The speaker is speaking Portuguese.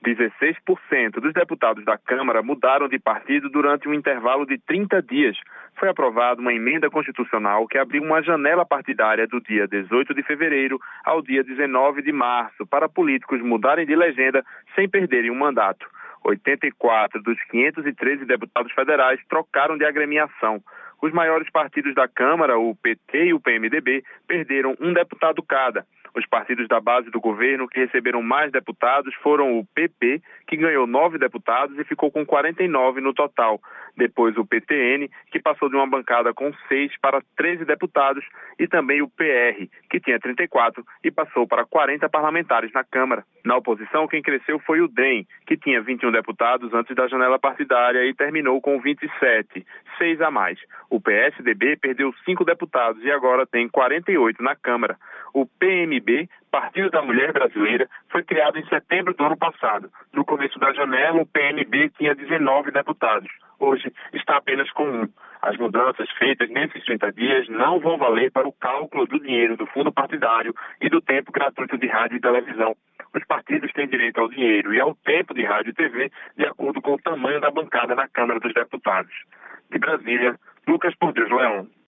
16% dos deputados da Câmara mudaram de partido durante um intervalo de 30 dias. Foi aprovada uma emenda constitucional que abriu uma janela partidária do dia 18 de fevereiro ao dia 19 de março para políticos mudarem de legenda sem perderem um mandato. 84 dos 513 deputados federais trocaram de agremiação. Os maiores partidos da Câmara, o PT e o PMDB, perderam um deputado cada. Os partidos da base do governo que receberam mais deputados foram o PP, que ganhou 9 deputados e ficou com 49 no total. Depois o PTN, que passou de uma bancada com 6 para 13 deputados, e também o PR, que tinha 34 e passou para 40 parlamentares na Câmara. Na oposição, quem cresceu foi o DEM, que tinha 21 deputados antes da janela partidária e terminou com 27, 6 a mais. O PSDB perdeu 5 deputados e agora tem 48 na Câmara. O PMB, Partido da Mulher Brasileira, foi criado em setembro do ano passado. No começo da janela, o PMB tinha 19 deputados. Hoje está apenas com 1. As mudanças feitas nesses 30 dias não vão valer para o cálculo do dinheiro do fundo partidário e do tempo gratuito de rádio e televisão. Os partidos têm direito ao dinheiro e ao tempo de rádio e TV de acordo com o tamanho da bancada na Câmara dos Deputados. De Brasília, Lucas Por Deus Leão.